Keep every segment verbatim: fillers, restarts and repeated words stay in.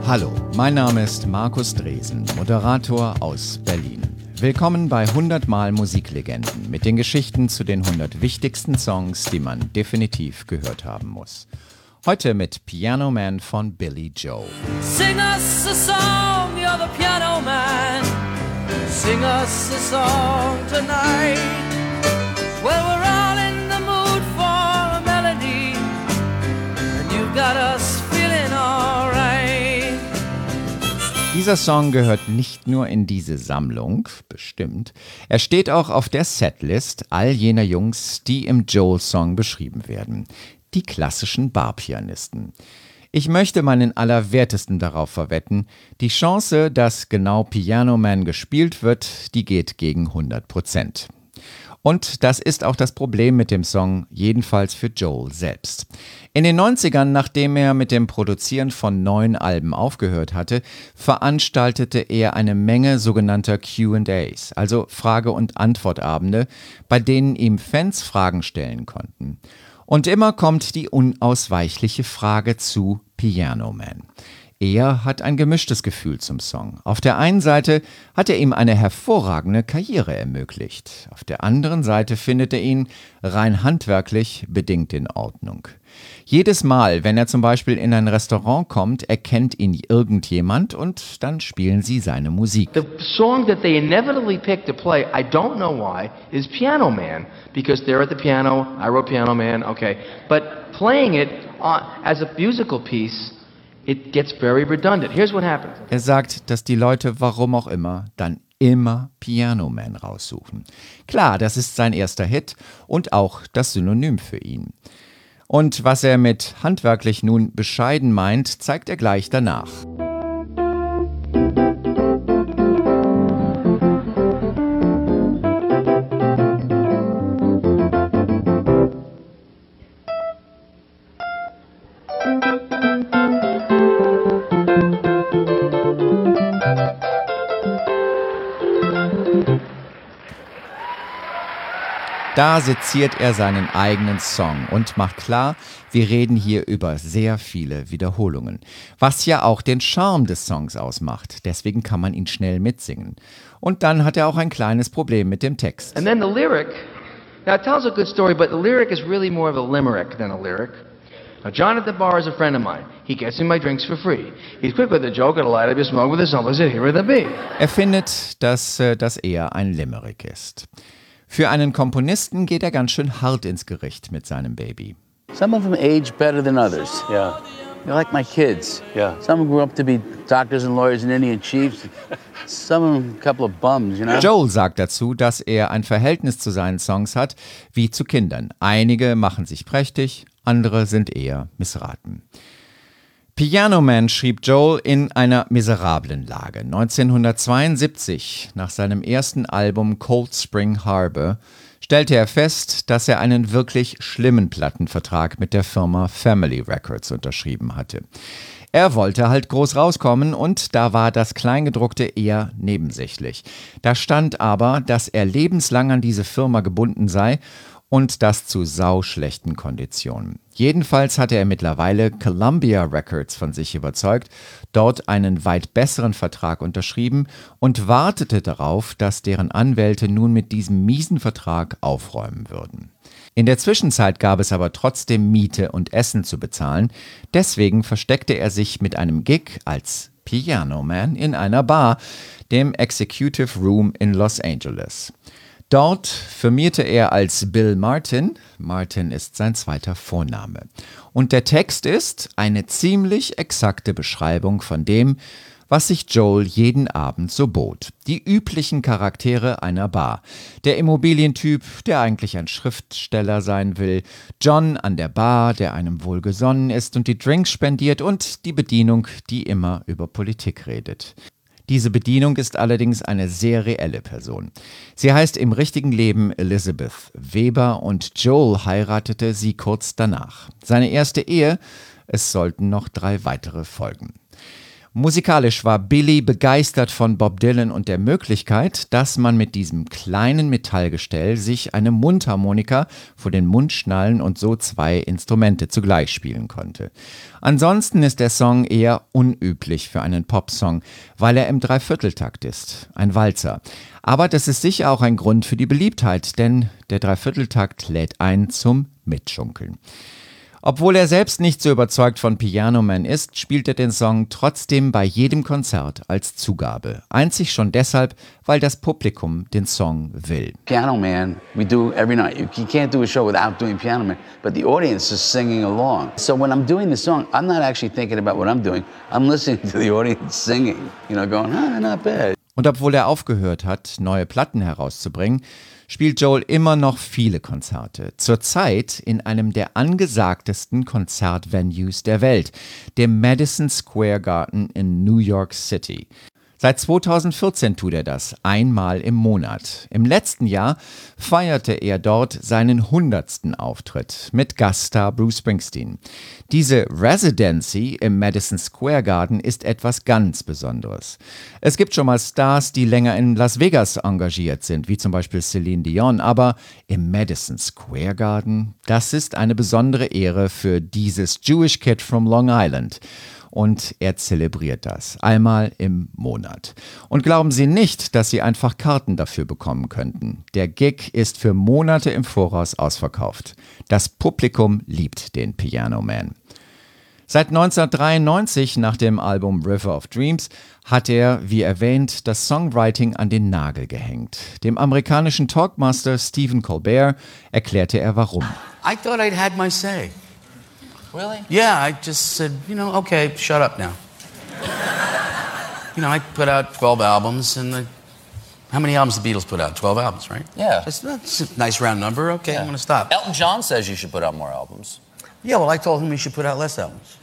Hallo, mein Name ist Markus Dresen, Moderator aus Berlin. Willkommen bei hundert Mal Musiklegenden mit den Geschichten zu den hundert wichtigsten Songs, die man definitiv gehört haben muss. Heute mit Piano Man von Billy Joel. Sing us a song, you're the piano man. Sing us a song tonight. Well, we're all in the mood for a melody, and you've got us feeling alright. Dieser Song gehört nicht nur in diese Sammlung, bestimmt. Er steht auch auf der Setlist all jener Jungs, die im Joel-Song beschrieben werden. Die klassischen Barpianisten. Ich möchte meinen Allerwertesten darauf verwetten, die Chance, dass genau Piano Man gespielt wird, die geht gegen hundert Prozent. Und das ist auch das Problem mit dem Song, jedenfalls für Joel selbst. In den neunzigern, nachdem er mit dem Produzieren von neuen Alben aufgehört hatte, veranstaltete er eine Menge sogenannter Q and A's, also Frage- und Antwortabende, bei denen ihm Fans Fragen stellen konnten. Und immer kommt die unausweichliche Frage zu Piano Man. Er hat ein gemischtes Gefühl zum Song. Auf der einen Seite hat er ihm eine hervorragende Karriere ermöglicht. Auf der anderen Seite findet er ihn rein handwerklich bedingt in Ordnung. Jedes Mal, wenn er zum Beispiel in ein Restaurant kommt, erkennt ihn irgendjemand und dann spielen sie seine Musik. The song that they inevitably pick to play, I don't know why, is Piano Man, because they're at the piano, I wrote Piano Man, okay, but playing it uh, as a musical piece, it gets very redundant. Here's what happens. Er sagt, dass die Leute, warum auch immer, dann immer Piano Man raussuchen. Klar, das ist sein erster Hit und auch das Synonym für ihn. Und was er mit handwerklich nun bescheiden meint, zeigt er gleich danach. Da seziert er seinen eigenen Song und macht klar, wir reden hier über sehr viele Wiederholungen. Was ja auch den Charme des Songs ausmacht. Deswegen kann man ihn schnell mitsingen. Und dann hat er auch ein kleines Problem mit dem Text. And then the lyric, now it tells a good story, but the lyric is really more of a limerick than a lyric. Now, John at the bar is a friend of mine. He gets me my drinks for free. He's quick with a joke and a light up his smoke with his own. Here with a bee. Er findet, dass äh, das eher ein Limerick ist. Für einen Komponisten geht er ganz schön hart ins Gericht mit seinem Baby. Some of them age better than others. Yeah. They're like my kids. Yeah. Some grew up to be doctors and lawyers and Indian chiefs. Some of them a couple of bums, you know? Joel sagt dazu, dass er ein Verhältnis zu seinen Songs hat wie zu Kindern. Einige machen sich prächtig, andere sind eher missraten. Piano Man schrieb Joel in einer miserablen Lage. neunzehnhundertzweiundsiebzig, nach seinem ersten Album Cold Spring Harbor, stellte er fest, dass er einen wirklich schlimmen Plattenvertrag mit der Firma Family Records unterschrieben hatte. Er wollte halt groß rauskommen und da war das Kleingedruckte eher nebensächlich. Da stand aber, dass er lebenslang an diese Firma gebunden sei und das zu sauschlechten Konditionen. Jedenfalls hatte er mittlerweile Columbia Records von sich überzeugt, dort einen weit besseren Vertrag unterschrieben und wartete darauf, dass deren Anwälte nun mit diesem miesen Vertrag aufräumen würden. In der Zwischenzeit gab es aber trotzdem Miete und Essen zu bezahlen, deswegen versteckte er sich mit einem Gig als Piano Man in einer Bar, dem Executive Room in Los Angeles. Dort firmierte er als Bill Martin. Martin ist sein zweiter Vorname. Und der Text ist eine ziemlich exakte Beschreibung von dem, was sich Joel jeden Abend so bot. Die üblichen Charaktere einer Bar. Der Immobilientyp, der eigentlich ein Schriftsteller sein will. John an der Bar, der einem wohlgesonnen ist und die Drinks spendiert. Und die Bedienung, die immer über Politik redet. Diese Bedienung ist allerdings eine sehr reelle Person. Sie heißt im richtigen Leben Elizabeth Weber und Joel heiratete sie kurz danach. Seine erste Ehe, es sollten noch drei weitere folgen. Musikalisch war Billy begeistert von Bob Dylan und der Möglichkeit, dass man mit diesem kleinen Metallgestell sich eine Mundharmonika vor den Mund schnallen und so zwei Instrumente zugleich spielen konnte. Ansonsten ist der Song eher unüblich für einen Popsong, weil er im Dreivierteltakt ist, ein Walzer. Aber das ist sicher auch ein Grund für die Beliebtheit, denn der Dreivierteltakt lädt ein zum Mitschunkeln. Obwohl er selbst nicht so überzeugt von Piano Man ist, spielt er den Song trotzdem bei jedem Konzert als Zugabe. Einzig schon deshalb, weil das Publikum den Song will. Piano Man, we do every night. You can't do a show without doing Piano Man, but the audience is singing along. So when I'm doing the song, I'm not actually thinking about what I'm doing. I'm listening to the audience singing, you know, going, ah, not bad. Und obwohl er aufgehört hat, neue Platten herauszubringen, spielt Joel immer noch viele Konzerte. Zurzeit in einem der angesagtesten Konzertvenues der Welt, dem Madison Square Garden in New York City. Seit zweitausendvierzehn tut er das, einmal im Monat. Im letzten Jahr feierte er dort seinen hundertsten Auftritt mit Gaststar Bruce Springsteen. Diese Residency im Madison Square Garden ist etwas ganz Besonderes. Es gibt schon mal Stars, die länger in Las Vegas engagiert sind, wie zum Beispiel Celine Dion, aber im Madison Square Garden, das ist eine besondere Ehre für dieses Jewish Kid from Long Island. Und er zelebriert das einmal im Monat. Und glauben Sie nicht, dass Sie einfach Karten dafür bekommen könnten. Der Gig ist für Monate im Voraus ausverkauft. Das Publikum liebt den Piano Man. Seit neunzehnhundertdreiundneunzig, nach dem Album River of Dreams, hat er, wie erwähnt, das Songwriting an den Nagel gehängt. Dem amerikanischen Talkmaster Stephen Colbert erklärte er warum. I thought I'd had my say. Really? Yeah, I just said, you know, okay, shut up now. You know, I put out twelve albums, and the, how many albums the Beatles put out? twelve albums, right? Yeah. That's, that's a nice round number. Okay, Yeah. I'm going to stop. Elton John says you should put out more albums. Yeah, well, I told him he should put out less albums.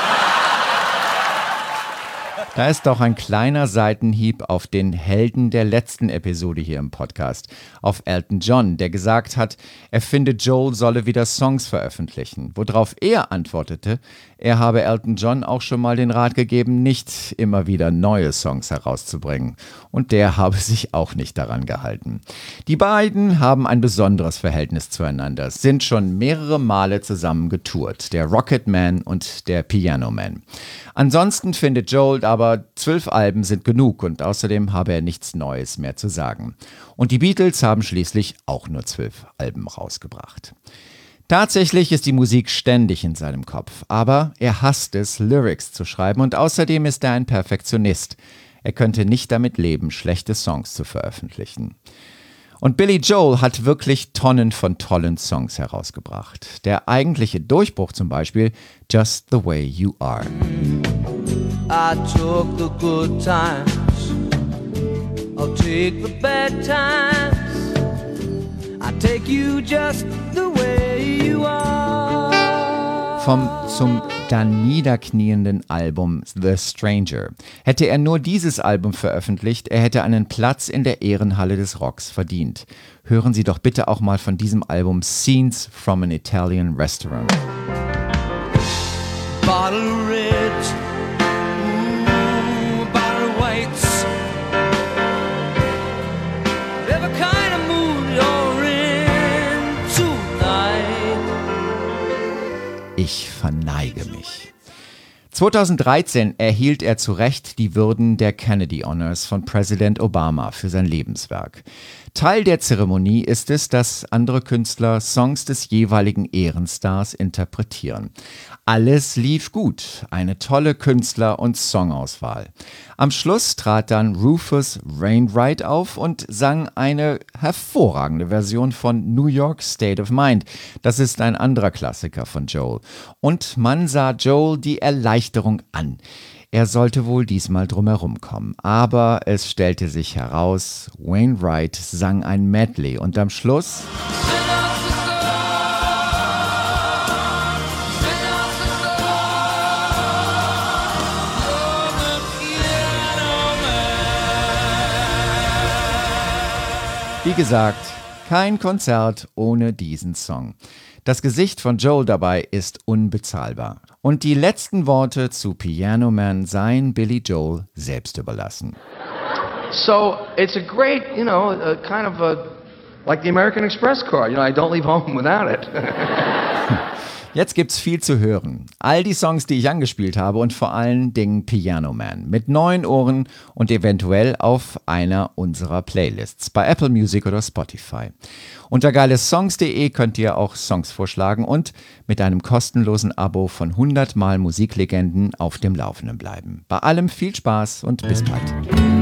Da ist doch ein kleiner Seitenhieb auf den Helden der letzten Episode hier im Podcast, auf Elton John, der gesagt hat, er finde, Joel solle wieder Songs veröffentlichen, worauf er antwortete, er habe Elton John auch schon mal den Rat gegeben, nicht immer wieder neue Songs herauszubringen. Und der habe sich auch nicht daran gehalten. Die beiden haben ein besonderes Verhältnis zueinander, sind schon mehrere Male zusammen getourt, der Rocket Man und der Piano Man. Ansonsten findet Joel aber, zwölf Alben sind genug und außerdem habe er nichts Neues mehr zu sagen. Und die Beatles haben schließlich auch nur zwölf Alben rausgebracht. Tatsächlich ist die Musik ständig in seinem Kopf, aber er hasst es, Lyrics zu schreiben und außerdem ist er ein Perfektionist. Er könnte nicht damit leben, schlechte Songs zu veröffentlichen. Und Billy Joel hat wirklich Tonnen von tollen Songs herausgebracht. Der eigentliche Durchbruch zum Beispiel, Just the Way You Are. I took the good times, I'll take the bad times, I take you just the way you are. Vom zum dann niederknienden Album The Stranger. Hätte er nur dieses Album veröffentlicht, er hätte einen Platz in der Ehrenhalle des Rocks verdient. Hören Sie doch bitte auch mal von diesem Album Scenes from an Italian Restaurant. Bottle red, ooh, bottle whites, every kind of mood you're in tonight. Ich verneige mich. zweitausenddreizehn erhielt er zu Recht die Würden der Kennedy Honors von Präsident Obama für sein Lebenswerk. Teil der Zeremonie ist es, dass andere Künstler Songs des jeweiligen Ehrenstars interpretieren. Alles lief gut, eine tolle Künstler- und Songauswahl. Am Schluss trat dann Rufus Wainwright auf und sang eine hervorragende Version von New York State of Mind. Das ist ein anderer Klassiker von Joel. Und man sah Joel die Erleichterung an. Er sollte wohl diesmal drumherum kommen. Aber es stellte sich heraus, Wainwright sang ein Medley und am Schluss... Wie gesagt, Kein Konzert ohne diesen Song. Das Gesicht von Joel dabei ist unbezahlbar. Und die letzten Worte zu Piano Man seien Billy Joel selbst überlassen. So it's a great, you know, a kind of a, like the American Express card. You know, I don't leave home without it. Jetzt gibt's viel zu hören. All die Songs, die ich angespielt habe und vor allen Dingen Piano Man mit neuen Ohren und eventuell auf einer unserer Playlists bei Apple Music oder Spotify. Unter geilesongs punkt de könnt ihr auch Songs vorschlagen und mit einem kostenlosen Abo von hundert Mal Musiklegenden auf dem Laufenden bleiben. Bei allem viel Spaß und bis bald.